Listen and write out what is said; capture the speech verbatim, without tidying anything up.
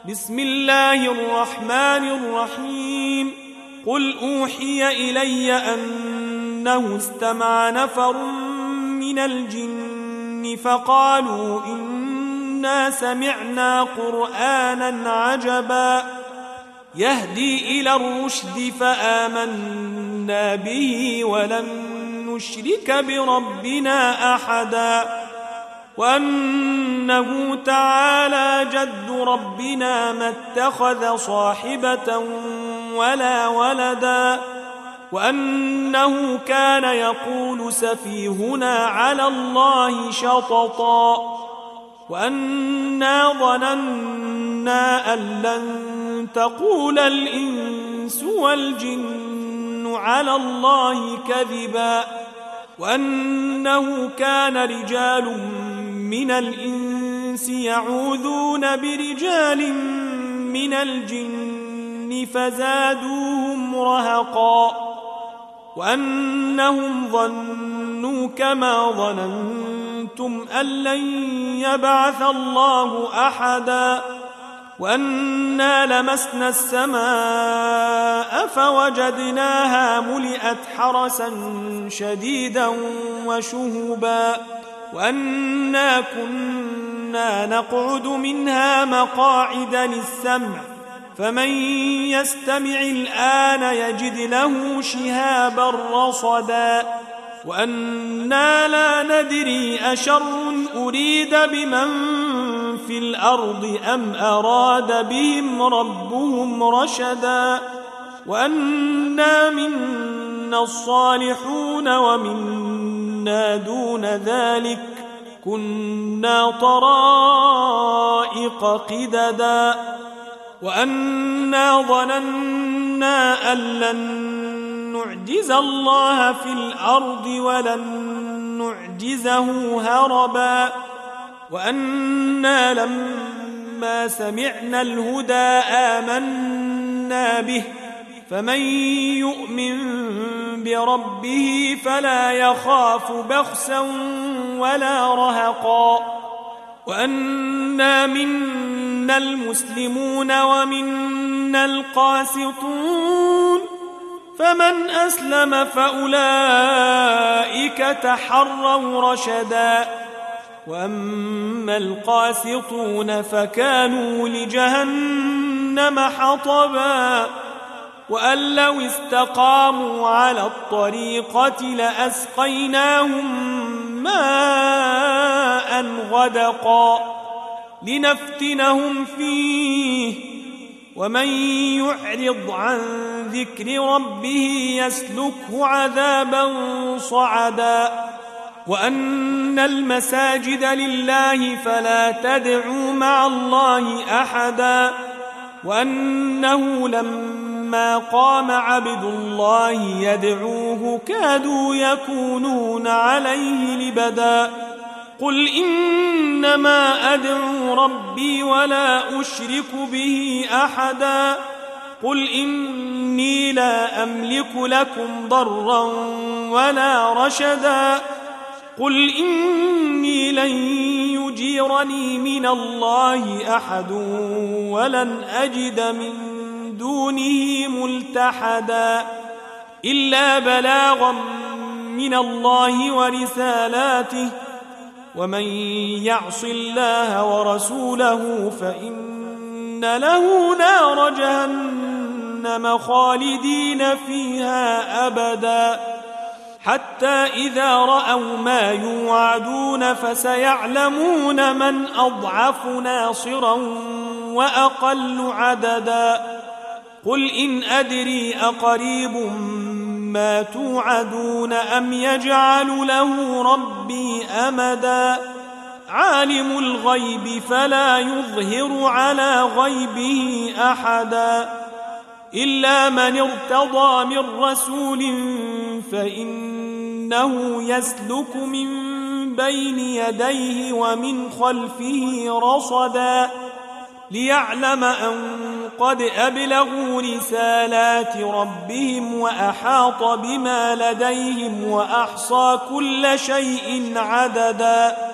بسم الله الرحمن الرحيم قل أوحي إلي أنه استمع نفر من الجن فقالوا إنا سمعنا قرآنا عجبا يهدي إلى الرشد فآمنا به ولن نشرك بربنا أحدا وأنه تعالى جد ربنا ما اتخذ صاحبة ولا ولدا وأنه كان يقول سفيهنا على الله شططا وأنا ظننا أن لن تقول الإنس والجن على الله كذبا وأنه كان رجال من الإنس يعوذون برجال من الجن فزادوهم رهقا وأنهم ظنوا كما ظننتم أن لن يبعث الله أحدا وأنا لمسنا السماء فوجدناها ملئت حرسا شديدا وشهبا وأنا كنا نقعد منها مقاعد للسمع فمن يستمع الآن يجد له شهابا رصدا وأنا لا ندري أشر أريد بمن في الأرض أم أراد بهم ربهم رشدا وأنا منا الصالحون ومنا دون ذلك كنا طرائق قددا وأنا ظننا أن لن نعجز الله في الأرض ولن نعجزه هربا وأنا لما سمعنا الهدى آمنا به فمن يؤمن بربه فلا يخاف بخسا ولا رهقا وأنا منا المسلمون ومنا القاسطون فمن أسلم فأولئك تحروا رشدا وأما القاسطون فكانوا لجهنم حطبا وأن لو استقاموا على الطريقة لأسقيناهم ماء غدقا لنفتنهم فيه ومن يعرض عن ذكر ربه يسلكه عذابا صعدا وأن المساجد لله فلا تدعوا مع الله أحدا وأنه لما قام عبد الله يدعوه كادوا يكونون عليه لبدا قل إنما أدعو ربي ولا أشرك به أحدا قل إني لا أملك لكم ضرا ولا رشدا قل إني لن يجيرني من الله أحد ولن أجد من دونه ملتحدا إلا بلاغا من الله ورسالاته ومن يعص الله ورسوله فإن له نار جهنم خالدين فيها أبدا حتى إذا رأوا ما يوعدون فسيعلمون من أضعف ناصرا وأقل عددا قل إن أدري أقريب ما توعدون أم يجعل له ربي أمدا عالم الغيب فلا يظهر على غيبه أحدا إلا من ارتضى من رسول فإنه يسلك من بين يديه ومن خلفه رصدا ليعلم أن قد أبلغوا رسالات ربهم وأحاط بما لديهم وأحصى كل شيء عددا